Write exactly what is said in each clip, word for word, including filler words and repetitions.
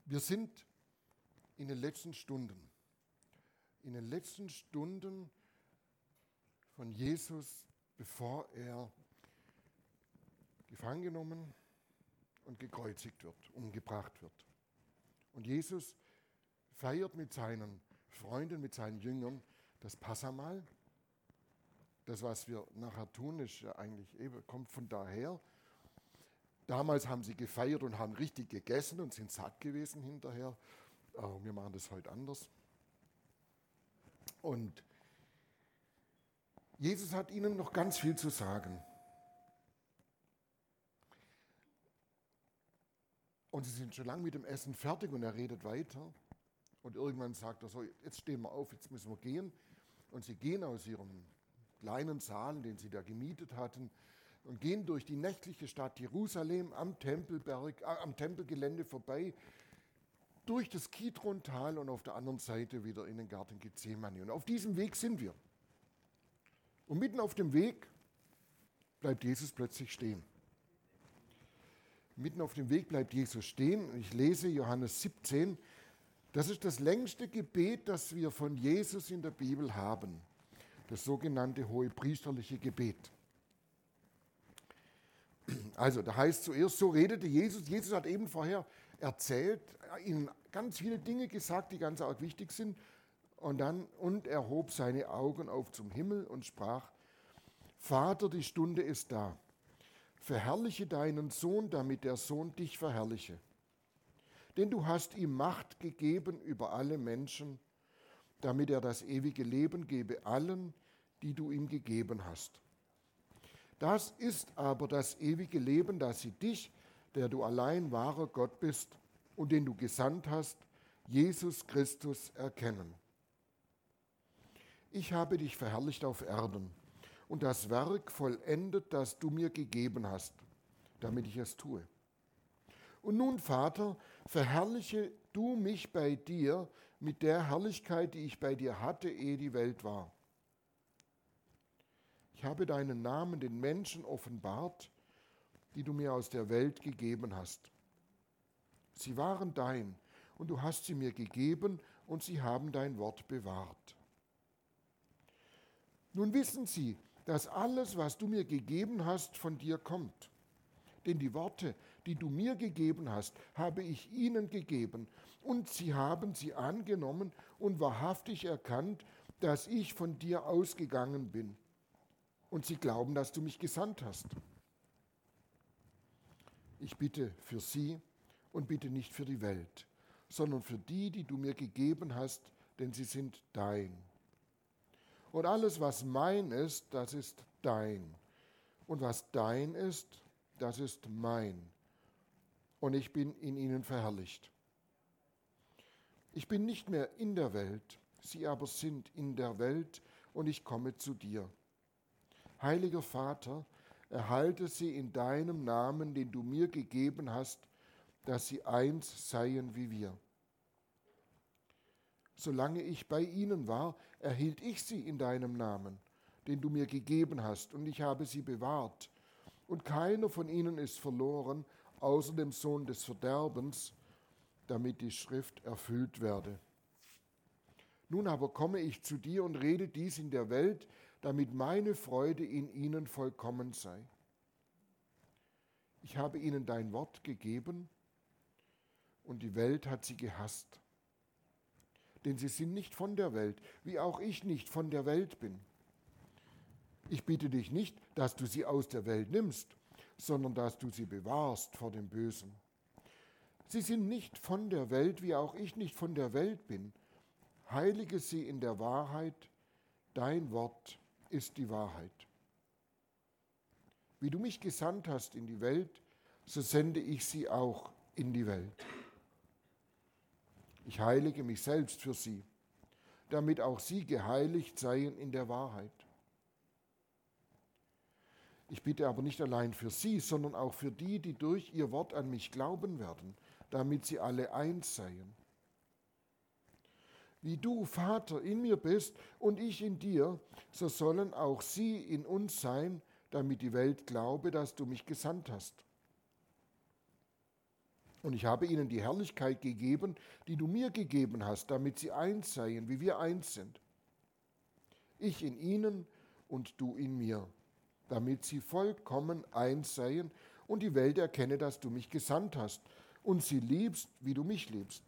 Wir sind in den letzten Stunden, in den letzten Stunden von Jesus, bevor er gefangen genommen und gekreuzigt wird, umgebracht wird. Und Jesus feiert mit seinen Freunden, mit seinen Jüngern das Passahmahl. Das, was wir nachher tun, ist ja eigentlich eben, kommt von daher. Damals haben sie gefeiert und haben richtig gegessen und sind satt gewesen hinterher. Aber wir machen das heute anders. Und Jesus hat ihnen noch ganz viel zu sagen. Und sie sind schon lange mit dem Essen fertig und er redet weiter. Und irgendwann sagt er so, jetzt stehen wir auf, jetzt müssen wir gehen. Und sie gehen aus ihrem kleinen Saal, den sie da gemietet hatten, und gehen durch die nächtliche Stadt Jerusalem am Tempelberg, äh, am Tempelgelände vorbei, durch das Kidron-Tal und auf der anderen Seite wieder in den Garten Gethsemane. Und auf diesem Weg sind wir. Und mitten auf dem Weg bleibt Jesus plötzlich stehen. Mitten auf dem Weg bleibt Jesus stehen. Ich lese Johannes siebzehn. Das ist das längste Gebet, das wir von Jesus in der Bibel haben. Das sogenannte hohepriesterliche Gebet. Also, da heißt zuerst, so redete Jesus. Jesus hat eben vorher erzählt, ihnen ganz viele Dinge gesagt, die ganz arg wichtig sind. Und dann, und er hob seine Augen auf zum Himmel und sprach, Vater, die Stunde ist da. Verherrliche deinen Sohn, damit der Sohn dich verherrliche. Denn du hast ihm Macht gegeben über alle Menschen, damit er das ewige Leben gebe allen, die du ihm gegeben hast. Das ist aber das ewige Leben, dass sie dich, der du allein wahrer Gott bist und den du gesandt hast, Jesus Christus, erkennen. Ich habe dich verherrlicht auf Erden und das Werk vollendet, das du mir gegeben hast, damit ich es tue. Und nun, Vater, verherrliche du mich bei dir mit der Herrlichkeit, die ich bei dir hatte, ehe die Welt war. Ich habe deinen Namen den Menschen offenbart, die du mir aus der Welt gegeben hast. Sie waren dein, und du hast sie mir gegeben, und sie haben dein Wort bewahrt. Nun wissen sie, dass alles, was du mir gegeben hast, von dir kommt. Denn die Worte, die du mir gegeben hast, habe ich ihnen gegeben, und sie haben sie angenommen und wahrhaftig erkannt, dass ich von dir ausgegangen bin. Und sie glauben, dass du mich gesandt hast. Ich bitte für sie und bitte nicht für die Welt, sondern für die, die du mir gegeben hast, denn sie sind dein. Und alles, was mein ist, das ist dein. Und was dein ist, das ist mein. Und ich bin in ihnen verherrlicht. Ich bin nicht mehr in der Welt, sie aber sind in der Welt, und ich komme zu dir. Heiliger Vater, erhalte sie in deinem Namen, den du mir gegeben hast, dass sie eins seien wie wir. Solange ich bei ihnen war, erhielt ich sie in deinem Namen, den du mir gegeben hast, und ich habe sie bewahrt. Und keiner von ihnen ist verloren, außer dem Sohn des Verderbens, damit die Schrift erfüllt werde. Nun aber komme ich zu dir und rede dies in der Welt, damit meine Freude in ihnen vollkommen sei. Ich habe ihnen dein Wort gegeben, und die Welt hat sie gehasst. Denn sie sind nicht von der Welt, wie auch ich nicht von der Welt bin. Ich bitte dich nicht, dass du sie aus der Welt nimmst, sondern dass du sie bewahrst vor dem Bösen. Sie sind nicht von der Welt, wie auch ich nicht von der Welt bin. Heilige sie in der Wahrheit, dein Wort ist die Wahrheit. Wie du mich gesandt hast in die Welt, so sende ich sie auch in die Welt. Ich heilige mich selbst für sie, damit auch sie geheiligt seien in der Wahrheit. Ich bitte aber nicht allein für sie, sondern auch für die, die durch ihr Wort an mich glauben werden, damit sie alle eins seien. Wie du, Vater, in mir bist und ich in dir, so sollen auch sie in uns sein, damit die Welt glaube, dass du mich gesandt hast. Und ich habe ihnen die Herrlichkeit gegeben, die du mir gegeben hast, damit sie eins seien, wie wir eins sind. Ich in ihnen und du in mir, damit sie vollkommen eins seien und die Welt erkenne, dass du mich gesandt hast und sie liebst, wie du mich liebst.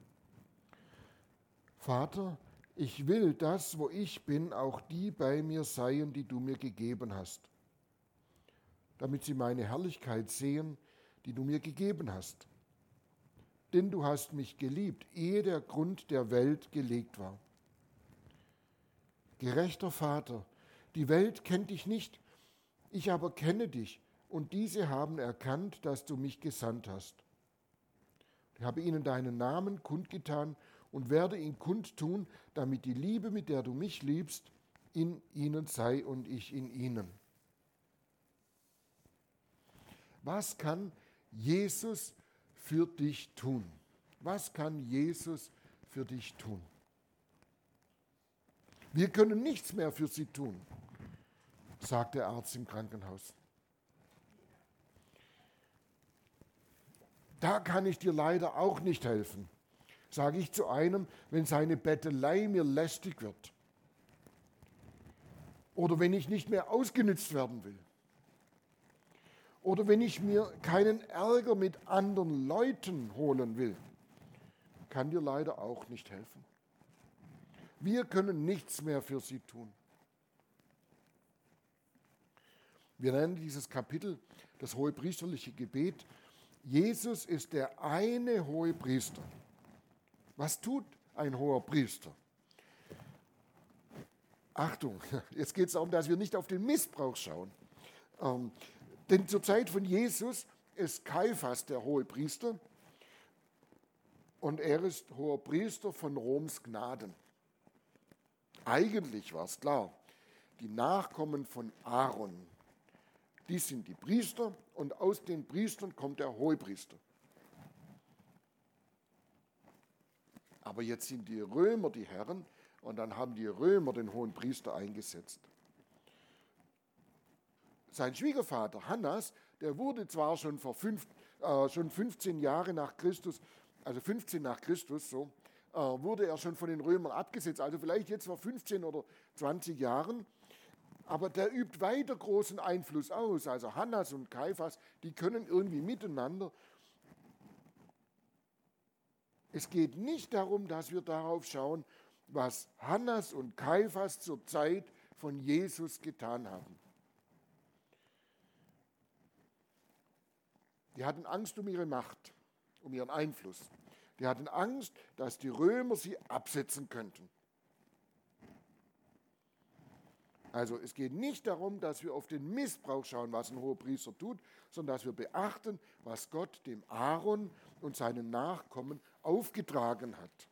Vater, ich will, dass, wo ich bin, auch die bei mir seien, die du mir gegeben hast, damit sie meine Herrlichkeit sehen, die du mir gegeben hast. Denn du hast mich geliebt, ehe der Grund der Welt gelegt war. Gerechter Vater, die Welt kennt dich nicht, ich aber kenne dich, und diese haben erkannt, dass du mich gesandt hast. Ich habe ihnen deinen Namen kundgetan und werde ihn kundtun, damit die Liebe, mit der du mich liebst, in ihnen sei und ich in ihnen. Was kann Jesus für dich tun? Was kann Jesus für dich tun? Wir können nichts mehr für sie tun, sagt der Arzt im Krankenhaus. Da kann ich dir leider auch nicht helfen, sage ich zu einem, wenn seine Bettelei mir lästig wird. Oder wenn ich nicht mehr ausgenützt werden will. Oder wenn ich mir keinen Ärger mit anderen Leuten holen will, kann dir leider auch nicht helfen. Wir können nichts mehr für sie tun. Wir nennen dieses Kapitel das hohepriesterliche Gebet. Jesus ist der eine Hohepriester. Was tut ein hoher Priester? Achtung, jetzt geht es darum, dass wir nicht auf den Missbrauch schauen. Ähm, Denn zur Zeit von Jesus ist Kaiphas der Hohepriester und er ist Hohepriester von Roms Gnaden. Eigentlich war es klar, die Nachkommen von Aaron, die sind die Priester und aus den Priestern kommt der Hohepriester. Aber jetzt sind die Römer die Herren und dann haben die Römer den Hohenpriester eingesetzt. Sein Schwiegervater Hannas, der wurde zwar schon vor fünf, äh, schon fünfzehn Jahre nach Christus, also fünfzehn nach Christus, so, äh, wurde er schon von den Römern abgesetzt, also vielleicht jetzt vor fünfzehn oder zwanzig Jahren, aber der übt weiter großen Einfluss aus. Also Hannas und Kaiphas, die können irgendwie miteinander. Es geht nicht darum, dass wir darauf schauen, was Hannas und Kaiphas zur Zeit von Jesus getan haben. Die hatten Angst um ihre Macht, um ihren Einfluss. Die hatten Angst, dass die Römer sie absetzen könnten. Also es geht nicht darum, dass wir auf den Missbrauch schauen, was ein Hohepriester tut, sondern dass wir beachten, was Gott dem Aaron und seinen Nachkommen aufgetragen hat.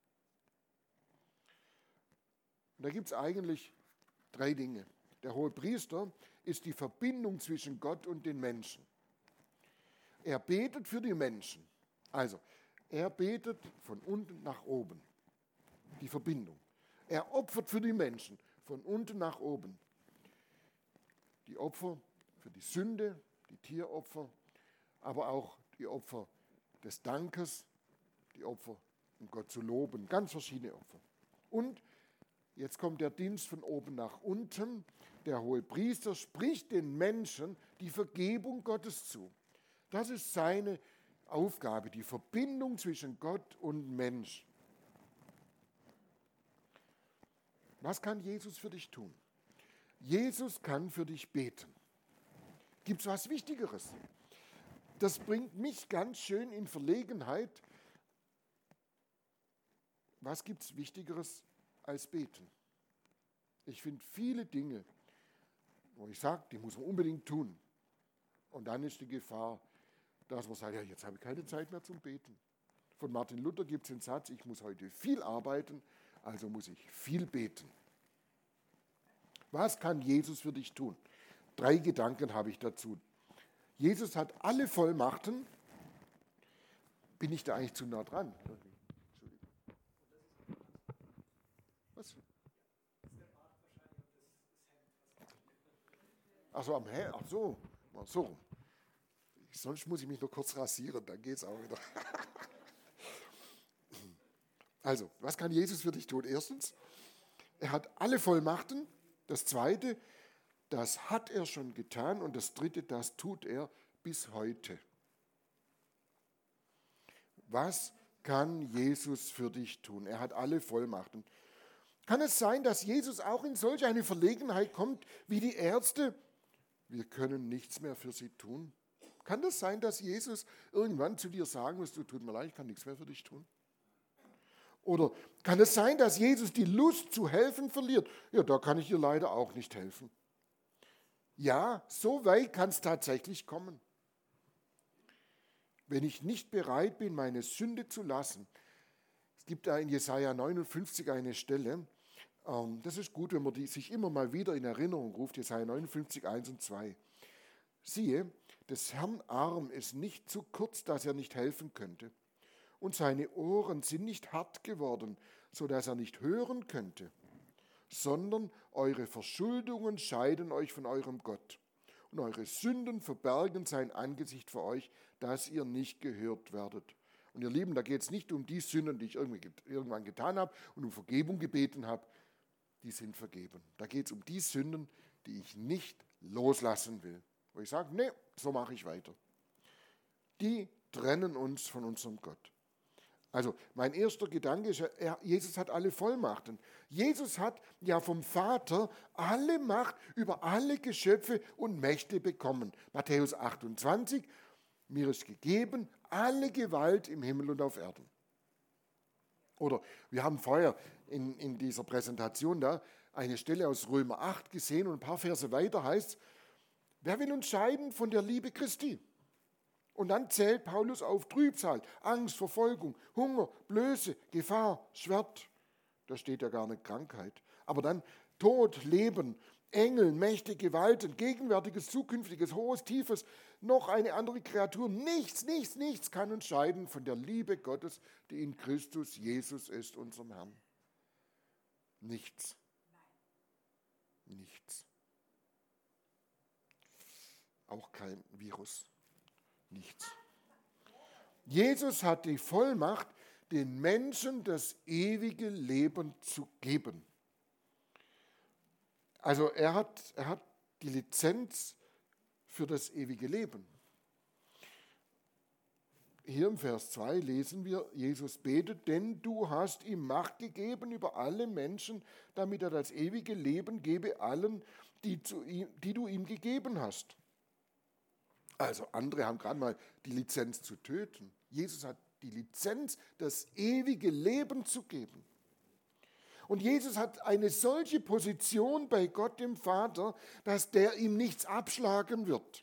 Und da gibt es eigentlich drei Dinge. Der Hohepriester ist die Verbindung zwischen Gott und den Menschen. Er betet für die Menschen. Also, er betet von unten nach oben. Die Verbindung. Er opfert für die Menschen von unten nach oben. Die Opfer für die Sünde, die Tieropfer, aber auch die Opfer des Dankes, die Opfer, um Gott zu loben, ganz verschiedene Opfer. Und jetzt kommt der Dienst von oben nach unten. Der Hohepriester spricht den Menschen die Vergebung Gottes zu. Das ist seine Aufgabe, die Verbindung zwischen Gott und Mensch. Was kann Jesus für dich tun? Jesus kann für dich beten. Gibt es was Wichtigeres? Das bringt mich ganz schön in Verlegenheit. Was gibt es Wichtigeres als beten? Ich finde viele Dinge, wo ich sage, die muss man unbedingt tun. Und dann ist die Gefahr, dass man sagt, ja, jetzt habe ich keine Zeit mehr zum Beten. Von Martin Luther gibt es den Satz, ich muss heute viel arbeiten, also muss ich viel beten. Was kann Jesus für dich tun? Drei Gedanken habe ich dazu. Jesus hat alle Vollmachten. Bin ich da eigentlich zu nah dran? Was? Ach so, am Hemd. Ach so, ach so. Sonst muss ich mich nur kurz rasieren, dann geht es auch wieder. Also, was kann Jesus für dich tun? Erstens, er hat alle Vollmachten. Das Zweite, das hat er schon getan. Und das Dritte, das tut er bis heute. Was kann Jesus für dich tun? Er hat alle Vollmachten. Kann es sein, dass Jesus auch in solch eine Verlegenheit kommt wie die Ärzte? Wir können nichts mehr für sie tun. Kann das sein, dass Jesus irgendwann zu dir sagen muss, du, tut mir leid, ich kann nichts mehr für dich tun? Oder kann es sein, dass Jesus die Lust zu helfen verliert? Ja, da kann ich dir leider auch nicht helfen. Ja, so weit kann es tatsächlich kommen. Wenn ich nicht bereit bin, meine Sünde zu lassen. Es gibt da in Jesaja neunundfünfzig eine Stelle, ähm, das ist gut, wenn man die sich immer mal wieder in Erinnerung ruft, Jesaja neunundfünfzig, eins und zwei. Siehe, des Herrn Arm ist nicht zu kurz, dass er nicht helfen könnte. Und seine Ohren sind nicht hart geworden, so dass er nicht hören könnte, sondern eure Verschuldungen scheiden euch von eurem Gott. Und eure Sünden verbergen sein Angesicht vor euch, dass ihr nicht gehört werdet. Und ihr Lieben, da geht es nicht um die Sünden, die ich irgendwann getan habe und um Vergebung gebeten habe. Die sind vergeben. Da geht es um die Sünden, die ich nicht loslassen will. Wo ich sage, nee, so mache ich weiter. Die trennen uns von unserem Gott. Also mein erster Gedanke ist, er, Jesus hat alle Vollmachten. Jesus hat ja vom Vater alle Macht über alle Geschöpfe und Mächte bekommen. Matthäus achtundzwanzig, mir ist gegeben alle Gewalt im Himmel und auf Erden. Oder wir haben vorher in, in dieser Präsentation da eine Stelle aus Römer acht gesehen und ein paar Verse weiter heißt es, wer will uns scheiden von der Liebe Christi? Und dann zählt Paulus auf Trübsal, Angst, Verfolgung, Hunger, Blöße, Gefahr, Schwert. Da steht ja gar nicht Krankheit. Aber dann Tod, Leben, Engel, Mächte, Gewalten, Gegenwärtiges, Zukünftiges, Hohes, Tiefes, noch eine andere Kreatur. Nichts, nichts, nichts kann uns scheiden von der Liebe Gottes, die in Christus Jesus ist, unserem Herrn. Nichts. Nichts. Auch kein Virus. Nichts. Jesus hat die Vollmacht, den Menschen das ewige Leben zu geben. Also er hat, er hat die Lizenz für das ewige Leben. Hier im Vers zwei lesen wir, Jesus betet, denn du hast ihm Macht gegeben über alle Menschen, damit er das ewige Leben gebe allen, die, zu ihm, die du ihm gegeben hast. Also andere haben gerade mal die Lizenz zu töten. Jesus hat die Lizenz, das ewige Leben zu geben. Und Jesus hat eine solche Position bei Gott dem Vater, dass der ihm nichts abschlagen wird.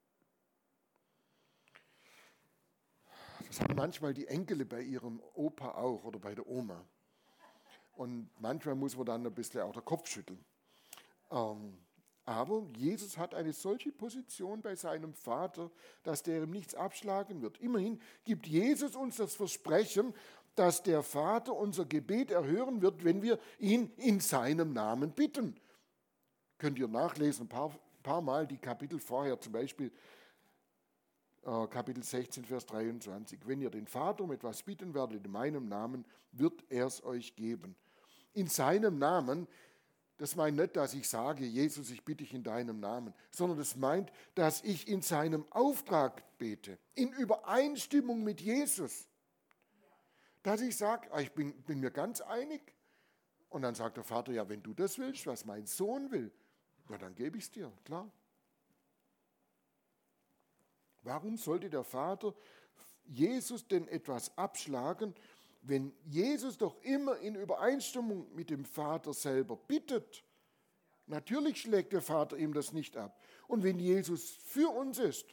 Das haben manchmal die Enkele bei ihrem Opa auch oder bei der Oma. Und manchmal muss man dann ein bisschen auch den Kopf schütteln. Ähm, Aber Jesus hat eine solche Position bei seinem Vater, dass der ihm nichts abschlagen wird. Immerhin gibt Jesus uns das Versprechen, dass der Vater unser Gebet erhören wird, wenn wir ihn in seinem Namen bitten. Könnt ihr nachlesen, ein paar, paar Mal die Kapitel vorher, zum Beispiel äh, Kapitel sechzehn, Vers dreiundzwanzig. Wenn ihr den Vater um etwas bitten werdet in meinem Namen, wird er es euch geben. In seinem Namen. Das meint nicht, dass ich sage, Jesus, ich bitte dich in deinem Namen, sondern das meint, dass ich in seinem Auftrag bete, in Übereinstimmung mit Jesus. Dass ich sage, ich bin, bin mir ganz einig. Und dann sagt der Vater, ja, wenn du das willst, was mein Sohn will, ja, dann gebe ich es dir, klar. Warum sollte der Vater Jesus denn etwas abschlagen, wenn Jesus doch immer in Übereinstimmung mit dem Vater selber bittet? Natürlich schlägt der Vater ihm das nicht ab. Und wenn Jesus für uns ist,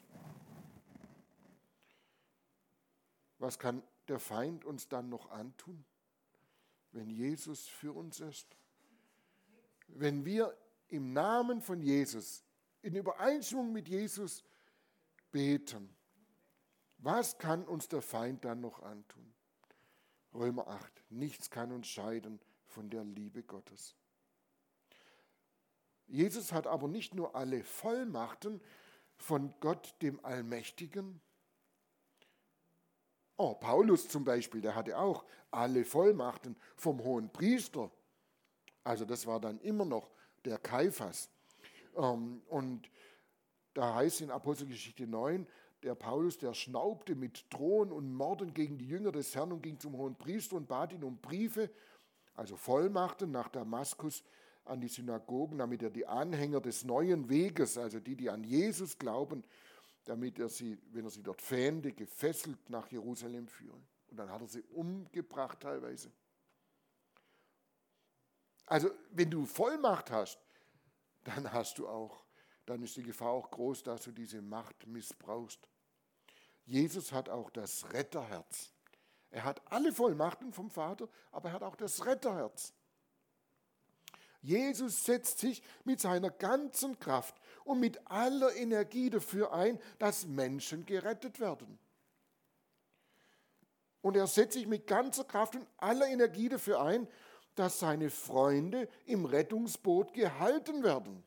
was kann der Feind uns dann noch antun, wenn Jesus für uns ist? Wenn wir im Namen von Jesus, in Übereinstimmung mit Jesus beten, was kann uns der Feind dann noch antun? Römer acht, nichts kann uns scheiden von der Liebe Gottes. Jesus hat aber nicht nur alle Vollmachten, von Gott, dem Allmächtigen? Oh, Paulus zum Beispiel, der hatte auch alle Vollmachten vom hohen Priester. Also das war dann immer noch der Kaiphas. Und da heißt in Apostelgeschichte neun, der Paulus, der schnaubte mit Drohen und Morden gegen die Jünger des Herrn und ging zum hohen Priester und bat ihn um Briefe, also Vollmachten nach Damaskus an die Synagogen, damit er die Anhänger des neuen Weges, also die, die an Jesus glauben, damit er sie, wenn er sie dort fände, gefesselt nach Jerusalem führe. Und dann hat er sie umgebracht teilweise. Also wenn du Vollmacht hast, dann hast du auch, dann ist die Gefahr auch groß, dass du diese Macht missbrauchst. Jesus hat auch das Retterherz. Er hat alle Vollmachten vom Vater, aber er hat auch das Retterherz. Jesus setzt sich mit seiner ganzen Kraft und mit aller Energie dafür ein, dass Menschen gerettet werden. Und er setzt sich mit ganzer Kraft und aller Energie dafür ein, dass seine Freunde im Rettungsboot gehalten werden.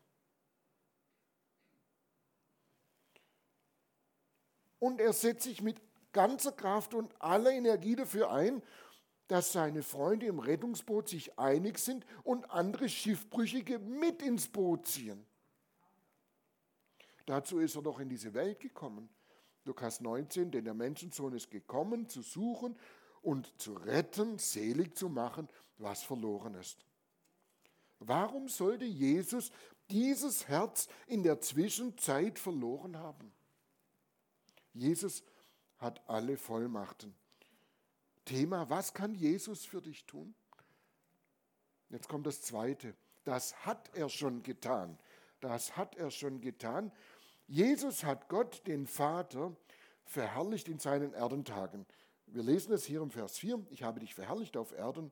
Und er setzt sich mit ganzer Kraft und aller Energie dafür ein, dass seine Freunde im Rettungsboot sich einig sind und andere Schiffbrüchige mit ins Boot ziehen. Dazu ist er doch in diese Welt gekommen. Lukas neunzehn, denn der Menschensohn ist gekommen, zu suchen und zu retten, selig zu machen, was verloren ist. Warum sollte Jesus dieses Herz in der Zwischenzeit verloren haben? Jesus hat alle Vollmachten. Thema, was kann Jesus für dich tun? Jetzt kommt das Zweite. Das hat er schon getan. Das hat er schon getan. Jesus hat Gott, den Vater, verherrlicht in seinen Erdentagen. Wir lesen es hier im Vers vier. Ich habe dich verherrlicht auf Erden.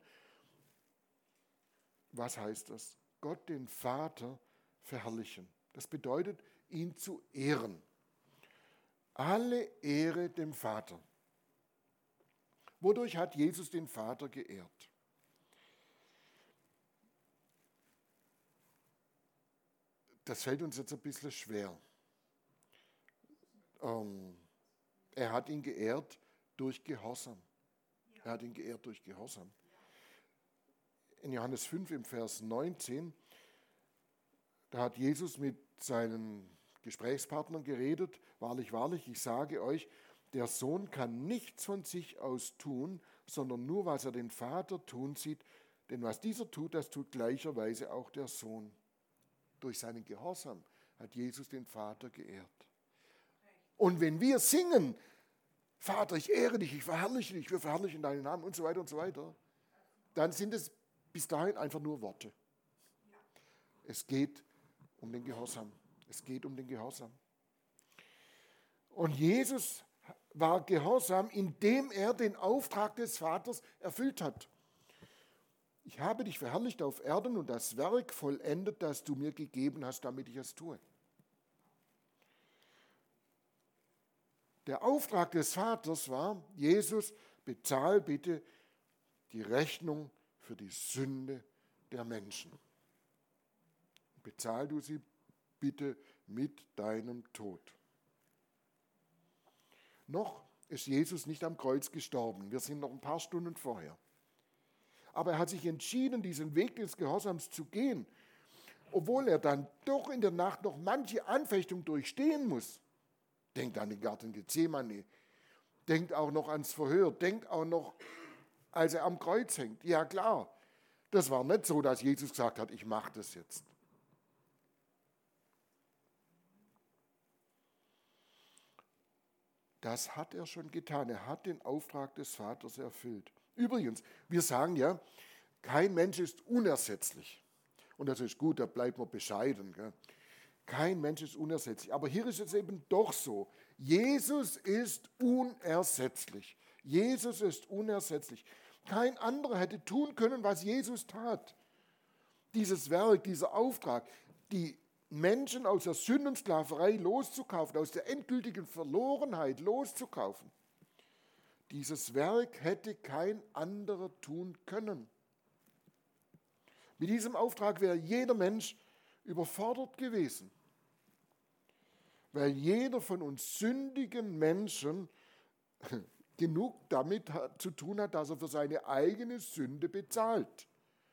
Was heißt das? Gott, den Vater, verherrlichen. Das bedeutet, ihn zu ehren. Alle Ehre dem Vater. Wodurch hat Jesus den Vater geehrt? Das fällt uns jetzt ein bisschen schwer. Ähm, er hat ihn geehrt durch Gehorsam. Er hat ihn geehrt durch Gehorsam. In Johannes fünf im Vers neunzehn, da hat Jesus mit seinen Gesprächspartnern geredet. Wahrlich, wahrlich, ich sage euch, der Sohn kann nichts von sich aus tun, sondern nur, was er den Vater tun sieht. Denn was dieser tut, das tut gleicherweise auch der Sohn. Durch seinen Gehorsam hat Jesus den Vater geehrt. Und wenn wir singen, Vater, ich ehre dich, ich verherrliche dich, wir verherrlichen deinen Namen und so weiter und so weiter, dann sind es bis dahin einfach nur Worte. Es geht um den Gehorsam. Es geht um den Gehorsam. Und Jesus war gehorsam, indem er den Auftrag des Vaters erfüllt hat. Ich habe dich verherrlicht auf Erden und das Werk vollendet, das du mir gegeben hast, damit ich es tue. Der Auftrag des Vaters war, Jesus, bezahl bitte die Rechnung für die Sünde der Menschen. Bezahl du sie bitte mit deinem Tod. Noch ist Jesus nicht am Kreuz gestorben. Wir sind noch ein paar Stunden vorher. Aber er hat sich entschieden, diesen Weg des Gehorsams zu gehen, obwohl er dann doch in der Nacht noch manche Anfechtung durchstehen muss. Denkt an den Garten Gethsemane. Denkt auch noch ans Verhör. Denkt auch noch, als er am Kreuz hängt. Ja klar, das war nicht so, dass Jesus gesagt hat, ich mache das jetzt. Das hat er schon getan. Er hat den Auftrag des Vaters erfüllt. Übrigens, wir sagen ja, kein Mensch ist unersetzlich. Und das ist gut, da bleibt man bescheiden. Gell? Kein Mensch ist unersetzlich. Aber hier ist es eben doch so. Jesus ist unersetzlich. Jesus ist unersetzlich. Kein anderer hätte tun können, was Jesus tat. Dieses Werk, dieser Auftrag, die Menschen aus der Sündensklaverei loszukaufen, aus der endgültigen Verlorenheit loszukaufen. Dieses Werk hätte kein anderer tun können. Mit diesem Auftrag wäre jeder Mensch überfordert gewesen. Weil jeder von uns sündigen Menschen genug damit hat, zu tun hat, dass er für seine eigene Sünde bezahlt.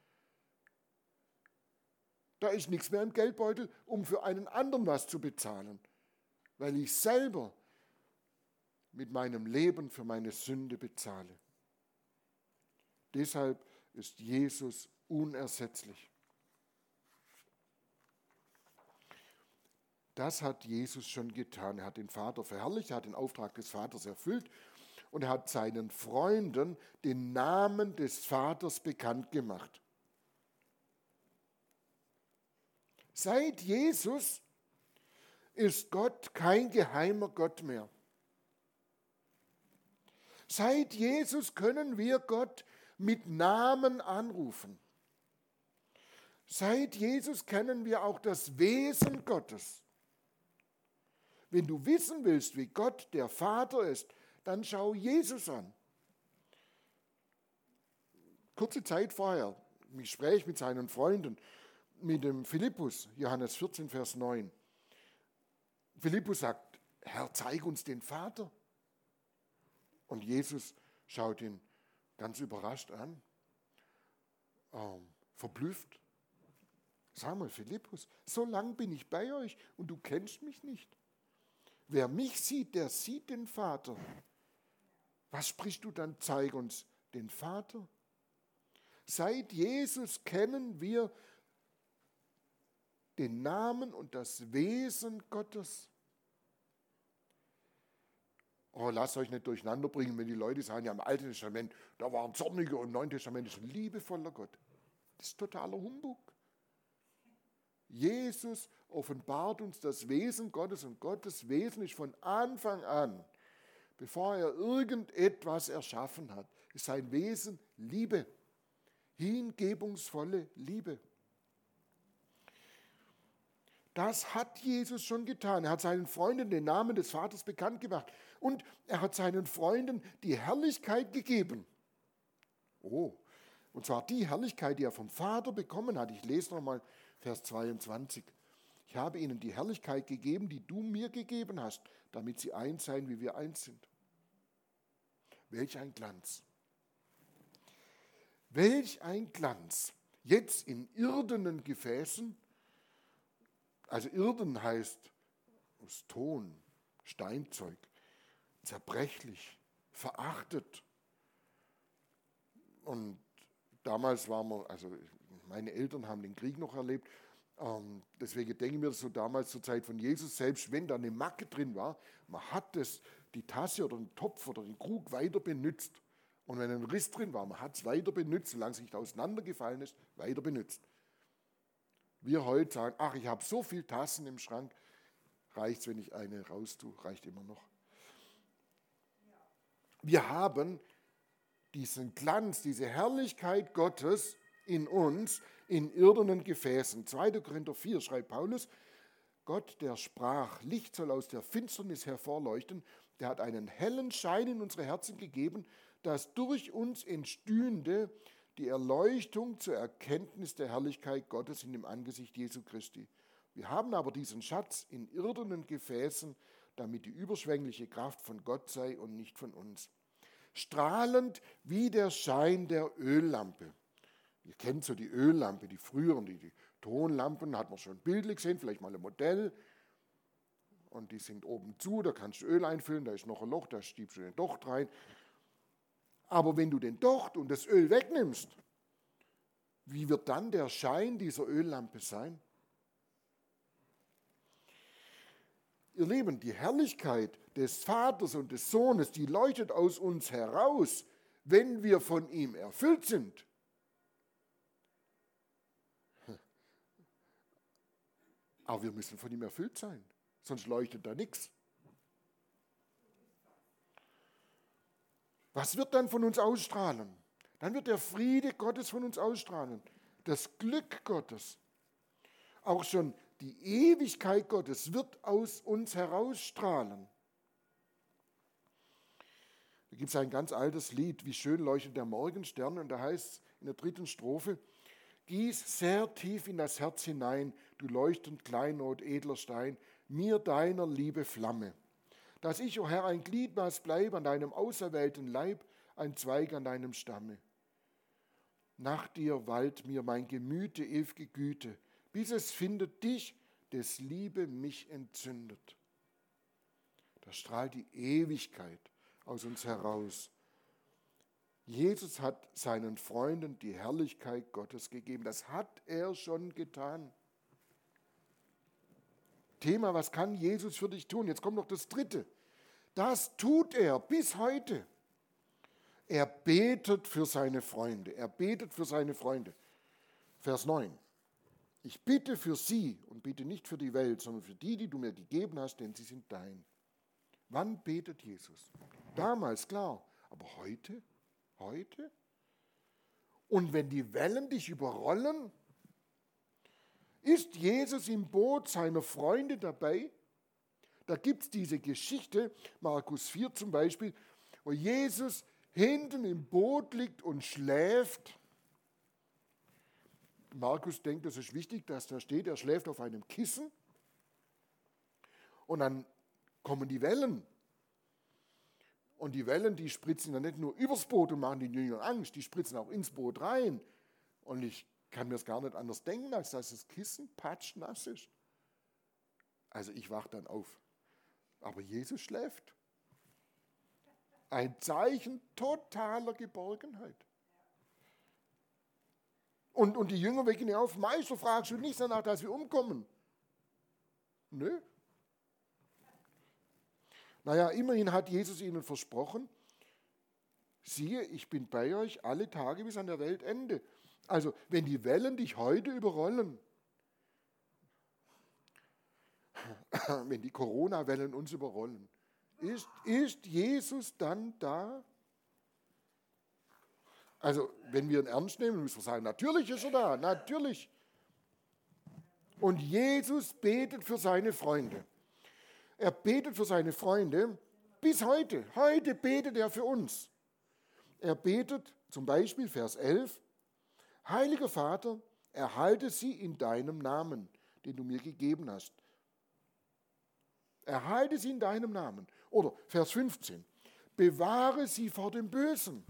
Da ist nichts mehr im Geldbeutel, um für einen anderen was zu bezahlen, weil ich selber mit meinem Leben für meine Sünde bezahle. Deshalb ist Jesus unersetzlich. Das hat Jesus schon getan. Er hat den Vater verherrlicht, er hat den Auftrag des Vaters erfüllt und er hat seinen Freunden den Namen des Vaters bekannt gemacht. Seit Jesus ist Gott kein geheimer Gott mehr. Seit Jesus können wir Gott mit Namen anrufen. Seit Jesus kennen wir auch das Wesen Gottes. Wenn du wissen willst, wie Gott der Vater ist, dann schau Jesus an. Kurze Zeit vorher, im Gespräch mit seinen Freunden, mit dem Philippus, Johannes vierzehn, Vers neun. Philippus sagt, Herr, zeig uns den Vater. Und Jesus schaut ihn ganz überrascht an, ähm, verblüfft. Sag mal, Philippus, so lang bin ich bei euch und du kennst mich nicht. Wer mich sieht, der sieht den Vater. Was sprichst du dann? Zeig uns den Vater. Seit Jesus kennen wir den Namen und das Wesen Gottes. Oh, lasst euch nicht durcheinander bringen, wenn die Leute sagen, ja, im Alten Testament, da war ein zorniger und im Neuen Testament ist ein liebevoller Gott. Das ist totaler Humbug. Jesus offenbart uns das Wesen Gottes und Gottes Wesen ist von Anfang an, bevor er irgendetwas erschaffen hat, ist sein Wesen Liebe, hingebungsvolle Liebe. Das hat Jesus schon getan. Er hat seinen Freunden den Namen des Vaters bekannt gemacht und er hat seinen Freunden die Herrlichkeit gegeben. Oh, und zwar die Herrlichkeit, die er vom Vater bekommen hat. Ich lese nochmal Vers zweiundzwanzig. Ich habe ihnen die Herrlichkeit gegeben, die du mir gegeben hast, damit sie eins seien, wie wir eins sind. Welch ein Glanz. Welch ein Glanz. Jetzt in irdenen Gefäßen. Also Irden heißt aus Ton, Steinzeug, zerbrechlich, verachtet. Und damals waren wir, also meine Eltern haben den Krieg noch erlebt, ähm, deswegen denke ich mir so damals zur Zeit von Jesus, selbst wenn da eine Macke drin war, man hat das, die Tasse oder den Topf oder den Krug weiter benutzt. Und wenn ein Riss drin war, man hat es weiter benutzt, solange es nicht auseinandergefallen ist, weiter benutzt. Wir heute sagen, ach, ich habe so viele Tassen im Schrank, reicht es, wenn ich eine raustue, reicht immer noch. Wir haben diesen Glanz, diese Herrlichkeit Gottes in uns, in irdenen Gefäßen. zweiter Korinther vier schreibt Paulus, Gott, der sprach, Licht soll aus der Finsternis hervorleuchten, der hat einen hellen Schein in unsere Herzen gegeben, dass durch uns entstünde die Erleuchtung zur Erkenntnis der Herrlichkeit Gottes in dem Angesicht Jesu Christi. Wir haben aber diesen Schatz in irdenen Gefäßen, damit die überschwängliche Kraft von Gott sei und nicht von uns. Strahlend wie der Schein der Öllampe. Ihr kennt so die Öllampe, die früheren, die, die Tonlampen, hat man schon bildlich gesehen, vielleicht mal ein Modell. Und die sind oben zu, da kannst du Öl einfüllen, da ist noch ein Loch, da stiebst du den Docht rein. Aber wenn du den Docht und das Öl wegnimmst, wie wird dann der Schein dieser Öllampe sein? Ihr Lieben, die Herrlichkeit des Vaters und des Sohnes, die leuchtet aus uns heraus, wenn wir von ihm erfüllt sind. Aber wir müssen von ihm erfüllt sein, sonst leuchtet da nichts. Was wird dann von uns ausstrahlen? Dann wird der Friede Gottes von uns ausstrahlen, das Glück Gottes. Auch schon die Ewigkeit Gottes wird aus uns herausstrahlen. Da gibt es ein ganz altes Lied, wie schön leuchtet der Morgenstern, und da heißt es in der dritten Strophe, gieß sehr tief in das Herz hinein, du leuchtend Kleinod, edler Stein, mir deiner Liebe Flamme, dass ich, o Herr, ein Gliedmaß bleibe an deinem auserwählten Leib, ein Zweig an deinem Stamme. Nach dir wallt mir mein Gemüte ew'ge Güte, bis es findet dich, des Liebe mich entzündet. Da strahlt die Ewigkeit aus uns heraus. Jesus hat seinen Freunden die Herrlichkeit Gottes gegeben. Das hat er schon getan. Thema, was kann Jesus für dich tun? Jetzt kommt noch das Dritte. Das tut er bis heute. Er betet für seine Freunde. Er betet für seine Freunde. Vers neun. Ich bitte für sie und bitte nicht für die Welt, sondern für die, die du mir gegeben hast, denn sie sind dein. Wann betet Jesus? Damals, klar. Aber heute? Heute? Und wenn die Wellen dich überrollen, ist Jesus im Boot seiner Freunde dabei? Da gibt es diese Geschichte, Markus vier zum Beispiel, wo Jesus hinten im Boot liegt und schläft. Markus denkt, das ist wichtig, dass da steht, er schläft auf einem Kissen. Und dann kommen die Wellen. Und die Wellen, die spritzen dann nicht nur übers Boot und machen den Jüngern Angst, die spritzen auch ins Boot rein. Und ich kann mir es gar nicht anders denken, als dass das Kissen patschnass ist. Also ich wache dann auf. Aber Jesus schläft. Ein Zeichen totaler Geborgenheit. Und, und die Jünger wecken ihn auf. Meister, fragst du nicht danach, dass wir umkommen? Nö. Naja, immerhin hat Jesus ihnen versprochen, siehe, ich bin bei euch alle Tage bis an der Weltende. Also, wenn die Wellen dich heute überrollen, wenn die Corona-Wellen uns überrollen, ist, ist Jesus dann da? Also, wenn wir ihn ernst nehmen, müssen wir sagen, natürlich ist er da, natürlich. Und Jesus betet für seine Freunde. Er betet für seine Freunde bis heute. Heute betet er für uns. Er betet zum Beispiel, Vers elf, Heiliger Vater, erhalte sie in deinem Namen, den du mir gegeben hast. Erhalte sie in deinem Namen. Oder Vers fünfzehn, bewahre sie vor dem Bösen.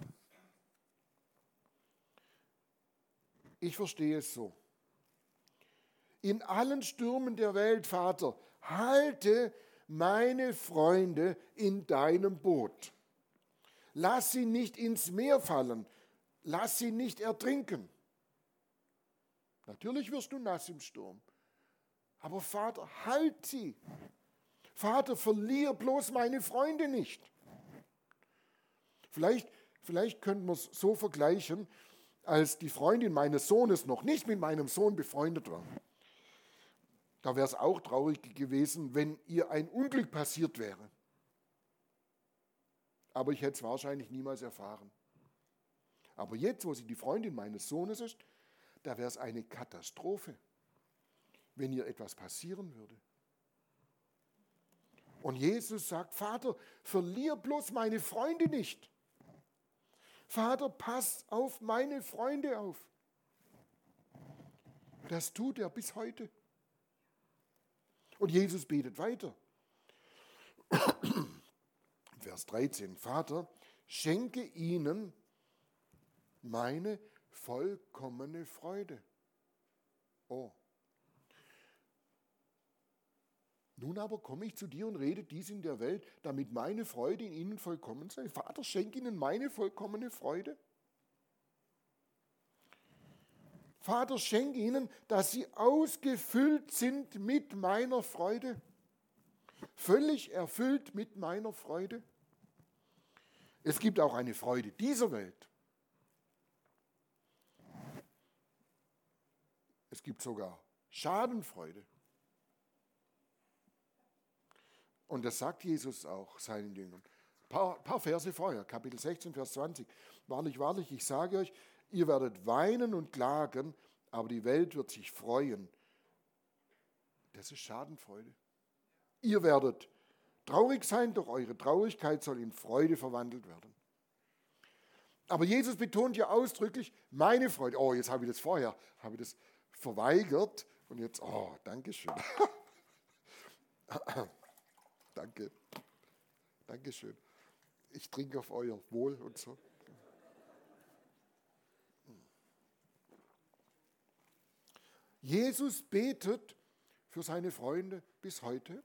Ich verstehe es so. In allen Stürmen der Welt, Vater, halte meine Freunde in deinem Boot. Lass sie nicht ins Meer fallen. Lass sie nicht ertrinken. Natürlich wirst du nass im Sturm. Aber Vater, halt sie. Vater, verlier bloß meine Freunde nicht. Vielleicht, vielleicht könnten wir es so vergleichen, als die Freundin meines Sohnes noch nicht mit meinem Sohn befreundet war. Da wäre es auch traurig gewesen, wenn ihr ein Unglück passiert wäre. Aber ich hätte es wahrscheinlich niemals erfahren. Aber jetzt, wo sie die Freundin meines Sohnes ist, da wäre es eine Katastrophe, wenn ihr etwas passieren würde. Und Jesus sagt, Vater, verlier bloß meine Freunde nicht. Vater, pass auf meine Freunde auf. Das tut er bis heute. Und Jesus betet weiter. Vers dreizehn, Vater, schenke ihnen meine vollkommene Freude. Oh. Nun aber komme ich zu dir und rede dies in der Welt, damit meine Freude in ihnen vollkommen sei. Vater, schenke ihnen meine vollkommene Freude. Vater, schenke ihnen, dass sie ausgefüllt sind mit meiner Freude. Völlig erfüllt mit meiner Freude. Es gibt auch eine Freude dieser Welt. Es gibt sogar Schadenfreude. Und das sagt Jesus auch seinen Jüngern. Ein paar, paar Verse vorher, Kapitel sechzehn, Vers zwanzig. Wahrlich, wahrlich, ich sage euch, ihr werdet weinen und klagen, aber die Welt wird sich freuen. Das ist Schadenfreude. Ihr werdet traurig sein, doch eure Traurigkeit soll in Freude verwandelt werden. Aber Jesus betont ja ausdrücklich, meine Freude. Oh, jetzt habe ich das vorher, habe ich das verweigert und jetzt, oh, danke schön. Danke. Dankeschön. Ich trinke auf euer Wohl und so. Jesus betet für seine Freunde bis heute.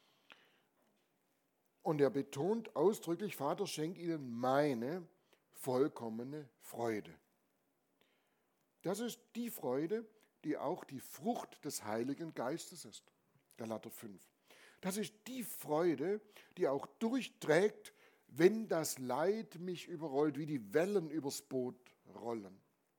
Und er betont ausdrücklich, Vater, schenk ihnen meine vollkommene Freude. Das ist die Freude, die auch die Frucht des Heiligen Geistes ist. Galater fünf. Das ist die Freude, die auch durchträgt, wenn das Leid mich überrollt, wie die Wellen übers Boot rollen.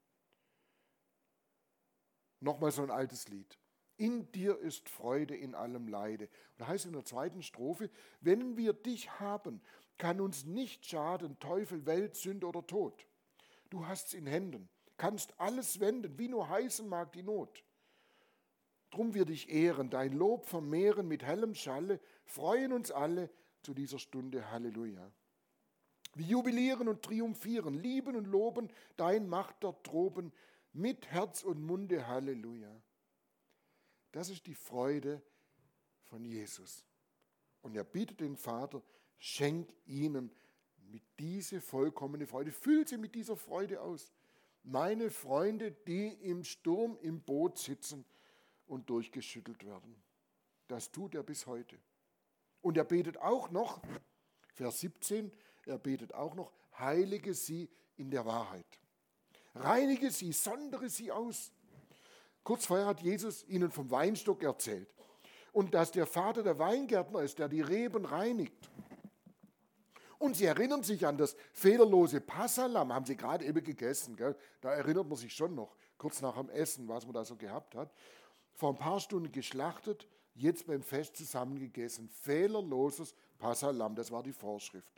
Nochmal so ein altes Lied. In dir ist Freude in allem Leide. Und da heißt in der zweiten Strophe, wenn wir dich haben, kann uns nicht schaden, Teufel, Welt, Sünde oder Tod. Du hast's in Händen, kannst alles wenden, wie nur heißen mag die Not. Drum wir dich ehren, dein Lob vermehren mit hellem Schalle, freuen uns alle zu dieser Stunde. Halleluja. Wir jubilieren und triumphieren, lieben und loben dein Macht dort droben mit Herz und Munde. Halleluja. Das ist die Freude von Jesus. Und er bittet den Vater, schenk ihnen mit diese vollkommene Freude. Füll sie mit dieser Freude aus. Meine Freunde, die im Sturm im Boot sitzen und durchgeschüttelt werden. Das tut er bis heute. Und er betet auch noch, Vers siebzehn, er betet auch noch, heilige sie in der Wahrheit. Reinige sie, sondere sie aus. Kurz vorher hat Jesus ihnen vom Weinstock erzählt. Und dass der Vater der Weingärtner ist, der die Reben reinigt. Und sie erinnern sich an das fehlerlose Passahlamm, haben sie gerade eben gegessen. Gell? Da erinnert man sich schon noch, kurz nach dem Essen, was man da so gehabt hat. Vor ein paar Stunden geschlachtet, jetzt beim Fest zusammen gegessen. Fehlerloses Passahlamm, das war die Vorschrift.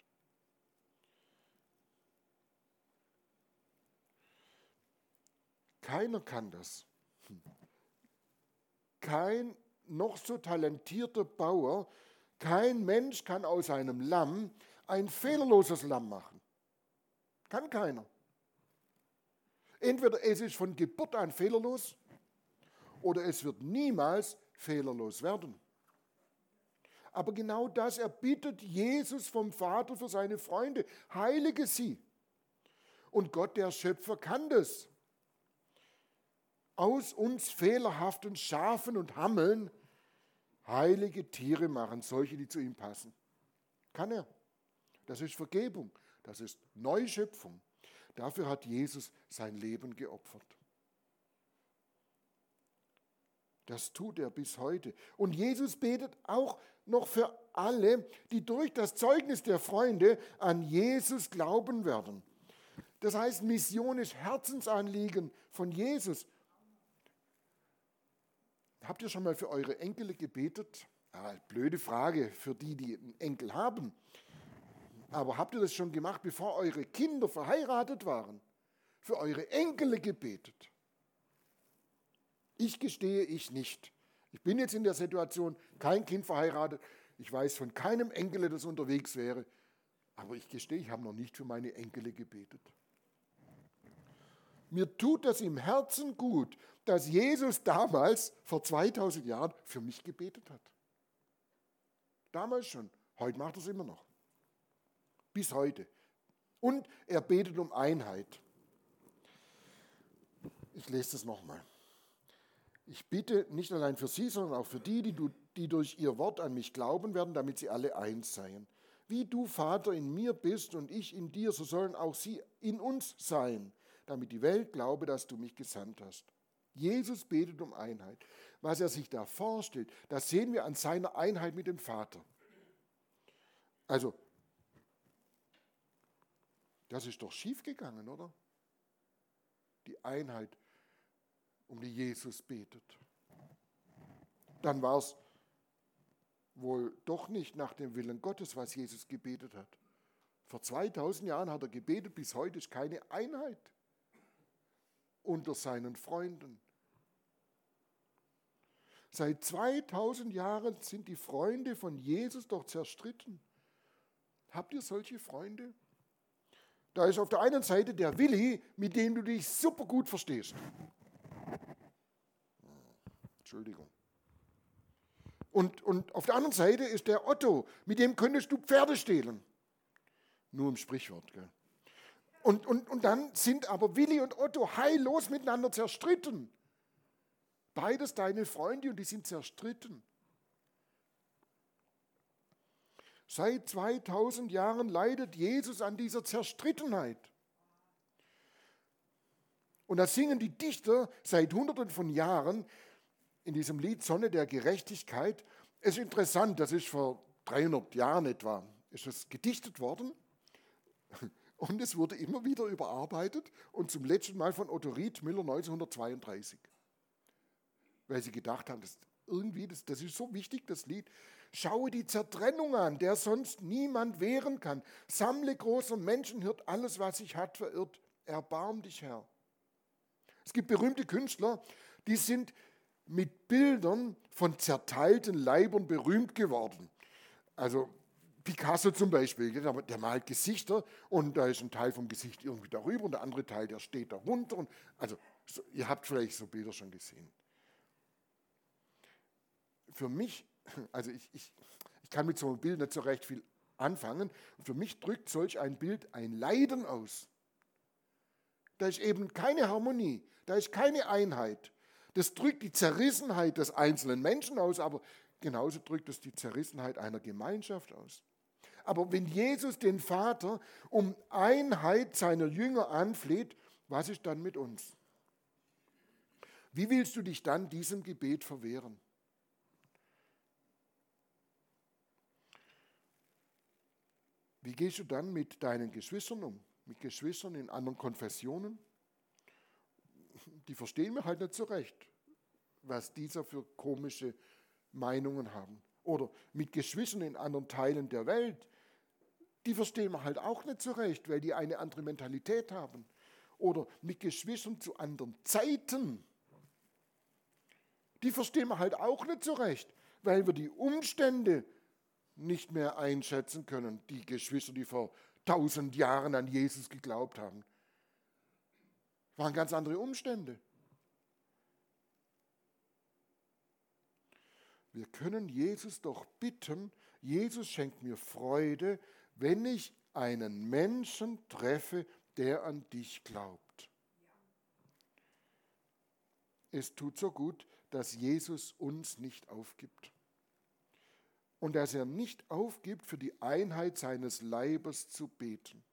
Keiner kann das. Kein noch so talentierter Bauer, kein Mensch kann aus einem Lamm ein fehlerloses Lamm machen. Kann keiner. Entweder es ist von Geburt an fehlerlos oder es wird niemals fehlerlos werden. Aber genau das erbittet Jesus vom Vater für seine Freunde. Heilige sie. Und Gott, der Schöpfer, kann das. Aus uns fehlerhaften Schafen und Hammeln heilige Tiere machen, solche, die zu ihm passen. Kann er. Das ist Vergebung, das ist Neuschöpfung. Dafür hat Jesus sein Leben geopfert. Das tut er bis heute. Und Jesus betet auch noch für alle, die durch das Zeugnis der Freunde an Jesus glauben werden. Das heißt, Mission ist Herzensanliegen von Jesus. Habt ihr schon mal für eure Enkel gebetet? Ah, blöde Frage für die, die einen Enkel haben. Aber habt ihr das schon gemacht, bevor eure Kinder verheiratet waren? Für eure Enkel gebetet? Ich gestehe, ich nicht. Ich bin jetzt in der Situation, kein Kind verheiratet. Ich weiß von keinem Enkel, das unterwegs wäre. Aber ich gestehe, ich habe noch nicht für meine Enkel gebetet. Mir tut das im Herzen gut, dass Jesus damals, vor zweitausend Jahren, für mich gebetet hat. Damals schon. Heute macht er es immer noch. Bis heute. Und er betet um Einheit. Ich lese das nochmal. Ich bitte nicht allein für sie, sondern auch für die, die, du, die durch ihr Wort an mich glauben werden, damit sie alle eins seien. Wie du, Vater, in mir bist und ich in dir, so sollen auch sie in uns sein, damit die Welt glaube, dass du mich gesandt hast. Jesus betet um Einheit. Was er sich da vorstellt, das sehen wir an seiner Einheit mit dem Vater. Also, das ist doch schiefgegangen, oder? Die Einheit, um die Jesus betet. Dann war es wohl doch nicht nach dem Willen Gottes, was Jesus gebetet hat. Vor zweitausend Jahren hat er gebetet, bis heute ist keine Einheit unter seinen Freunden. Seit zweitausend Jahren sind die Freunde von Jesus doch zerstritten. Habt ihr solche Freunde? Da ist auf der einen Seite der Willi, mit dem du dich super gut verstehst. Entschuldigung. Und, und auf der anderen Seite ist der Otto, mit dem könntest du Pferde stehlen. Nur im Sprichwort. Gell? Und, und, und dann sind aber Willi und Otto heillos miteinander zerstritten. Beides deine Freunde und die sind zerstritten. Seit zweitausend Jahren leidet Jesus an dieser Zerstrittenheit. Und da singen die Dichter seit Hunderten von Jahren in diesem Lied Sonne der Gerechtigkeit. Es ist interessant, das ist vor dreihundert Jahren etwa, ist es gedichtet worden. Und es wurde immer wieder überarbeitet und zum letzten Mal von Otto Riethmüller neunzehnhundertzweiunddreißig. Weil sie gedacht haben, das, irgendwie, das, das ist so wichtig, das Lied. Schaue die Zertrennung an, der sonst niemand wehren kann. Sammle großer Menschenhirt, alles, was sich hat, verirrt. Erbarm dich, Herr. Es gibt berühmte Künstler, die sind mit Bildern von zerteilten Leibern berühmt geworden. Also Picasso zum Beispiel, der malt Gesichter und da ist ein Teil vom Gesicht irgendwie darüber und der andere Teil, der steht darunter. Und also ihr habt vielleicht so Bilder schon gesehen. Für mich, also ich, ich, ich kann mit so einem Bild nicht so recht viel anfangen. Und für mich drückt solch ein Bild ein Leiden aus. Da ist eben keine Harmonie, da ist keine Einheit. Das drückt die Zerrissenheit des einzelnen Menschen aus, aber genauso drückt es die Zerrissenheit einer Gemeinschaft aus. Aber wenn Jesus den Vater um Einheit seiner Jünger anfleht, was ist dann mit uns? Wie willst du dich dann diesem Gebet verwehren? Wie gehst du dann mit deinen Geschwistern um? Mit Geschwistern in anderen Konfessionen? Die verstehen wir halt nicht so recht, was dieser für komische Meinungen haben. Oder mit Geschwistern in anderen Teilen der Welt, die verstehen wir halt auch nicht so recht, weil die eine andere Mentalität haben. Oder mit Geschwistern zu anderen Zeiten, die verstehen wir halt auch nicht so recht, weil wir die Umstände nicht mehr einschätzen können, die Geschwister, die vor tausend Jahren an Jesus geglaubt haben. Waren ganz andere Umstände. Wir können Jesus doch bitten, Jesus schenkt mir Freude, wenn ich einen Menschen treffe, der an dich glaubt. Es tut so gut, dass Jesus uns nicht aufgibt. Und dass er nicht aufgibt, für die Einheit seines Leibes zu beten.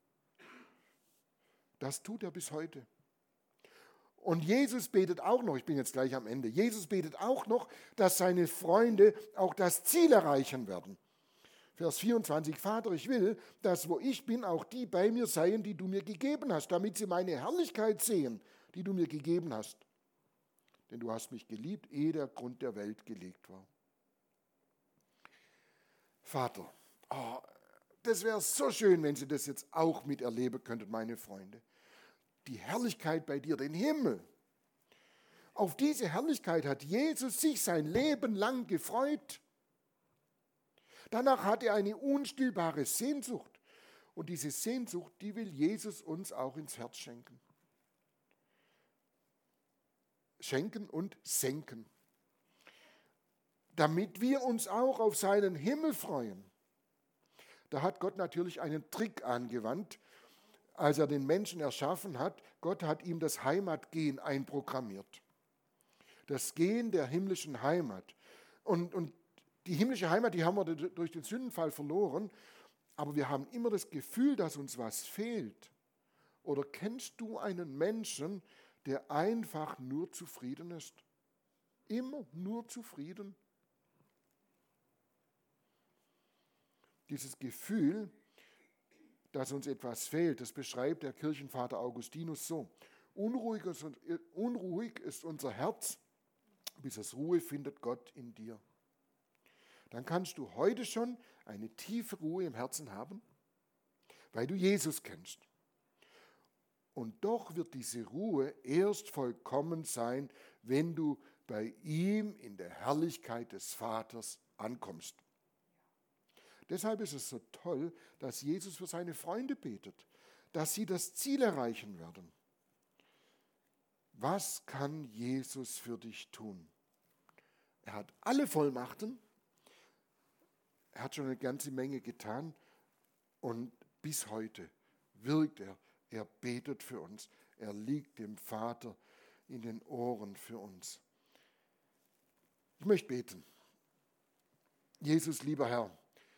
Das tut er bis heute. Und Jesus betet auch noch, ich bin jetzt gleich am Ende, Jesus betet auch noch, dass seine Freunde auch das Ziel erreichen werden. Vers vierundzwanzig, Vater, ich will, dass wo ich bin, auch die bei mir seien, die du mir gegeben hast, damit sie meine Herrlichkeit sehen, die du mir gegeben hast. Denn du hast mich geliebt, ehe der Grund der Welt gelegt war. Vater, oh, das wäre so schön, wenn Sie das jetzt auch miterleben könnten, meine Freunde. Die Herrlichkeit bei dir, den Himmel. Auf diese Herrlichkeit hat Jesus sich sein Leben lang gefreut. Danach hat er eine unstillbare Sehnsucht. Und diese Sehnsucht, die will Jesus uns auch ins Herz schenken. Schenken und senken. Damit wir uns auch auf seinen Himmel freuen. Da hat Gott natürlich einen Trick angewandt, als er den Menschen erschaffen hat. Gott hat ihm das Heimatgehen einprogrammiert. Das Gehen der himmlischen Heimat. Und, und die himmlische Heimat, die haben wir durch den Sündenfall verloren, aber wir haben immer das Gefühl, dass uns was fehlt. Oder kennst du einen Menschen, der einfach nur zufrieden ist? Immer nur zufrieden? Dieses Gefühl, dass uns etwas fehlt, das beschreibt der Kirchenvater Augustinus so. Unruhig ist, unruhig ist unser Herz, bis es Ruhe findet Gott in dir. Dann kannst du heute schon eine tiefe Ruhe im Herzen haben, weil du Jesus kennst. Und doch wird diese Ruhe erst vollkommen sein, wenn du bei ihm in der Herrlichkeit des Vaters ankommst. Deshalb ist es so toll, dass Jesus für seine Freunde betet, dass sie das Ziel erreichen werden. Was kann Jesus für dich tun? Er hat alle Vollmachten. Er hat schon eine ganze Menge getan. Und bis heute wirkt er. Er betet für uns. Er liegt dem Vater in den Ohren für uns. Ich möchte beten. Jesus, lieber Herr,